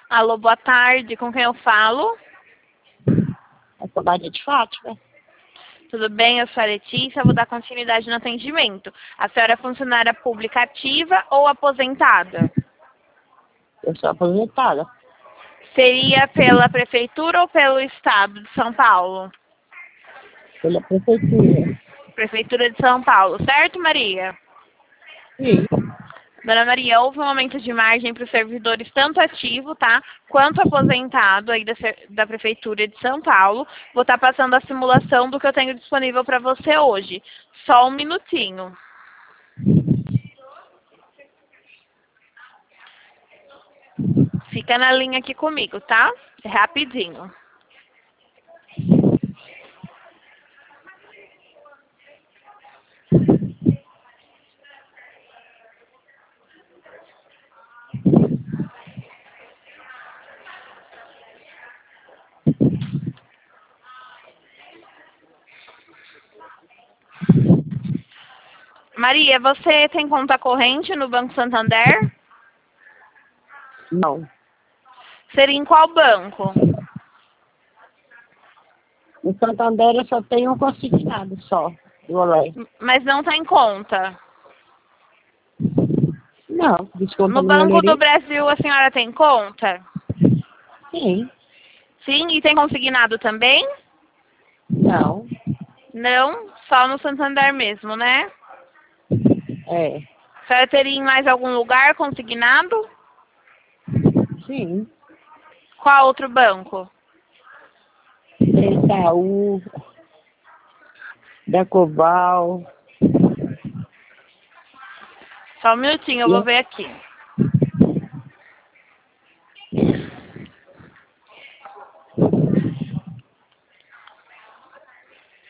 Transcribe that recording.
Alô, boa tarde. Com quem eu falo? É com a Maria de Fátima. Tudo bem? Eu sou a Letícia. Vou dar continuidade no atendimento. A senhora é funcionária pública ativa ou aposentada? Eu sou aposentada. Seria pela Prefeitura ou pelo Estado de São Paulo? Pela prefeitura. Prefeitura de São Paulo, certo, Maria? Sim. Dona Maria, houve um aumento de margem para os servidores tanto ativo, tá, quanto aposentado aí da Prefeitura de São Paulo. Vou estar passando a simulação do que eu tenho disponível para você hoje. Só um minutinho. Fica na linha aqui comigo, tá? É rapidinho. Maria, você tem conta corrente no Banco Santander? Não. Seria em qual banco? No Santander eu só tenho um consignado só. Do Olé. Mas não tem conta. Não, desconta No no Banco do Olerê. Brasil a senhora tem conta? Sim. Sim, e tem consignado também? Não. Não, só no Santander mesmo, né? É. A senhora teria em mais algum lugar consignado? Sim. Qual outro banco? Tem Itaú, Decoval. Só um minutinho, eu vou ver aqui.